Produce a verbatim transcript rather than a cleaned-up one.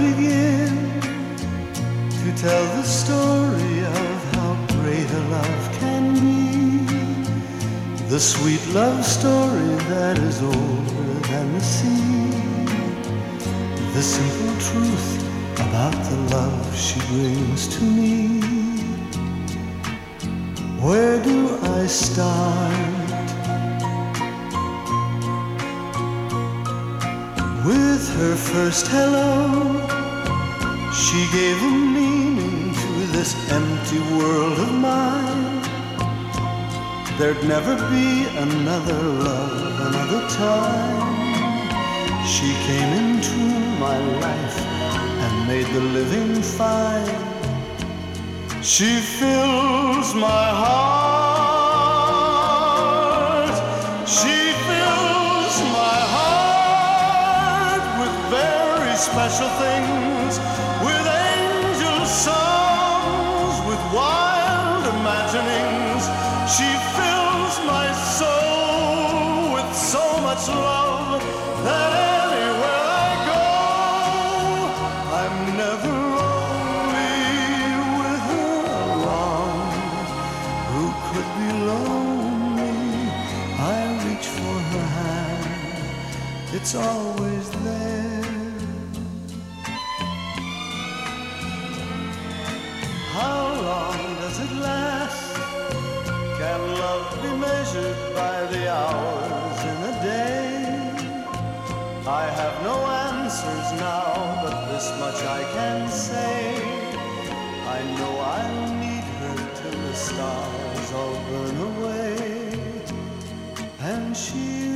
begin to tell the story of how great a love can be, the sweet love story that is older than the sea, the simple truth about the love she brings to me. Where do I start? With her first hello, she gave a meaning to this empty world of mine. There'd never be another love, another time. She came into my life and made the living fine. She fills my heart. She fills my heart with very special things, with angel songs, with wild imaginings. She fills my soul with so much love that anywhere I go, I'm never lonely with her along. Who could be lonely? I reach for her hand, it's always there. How long does it last? Can love be measured by the hours in a day? I have no answers now, but this much I can say. I know I'll need her till the stars all burn away, and she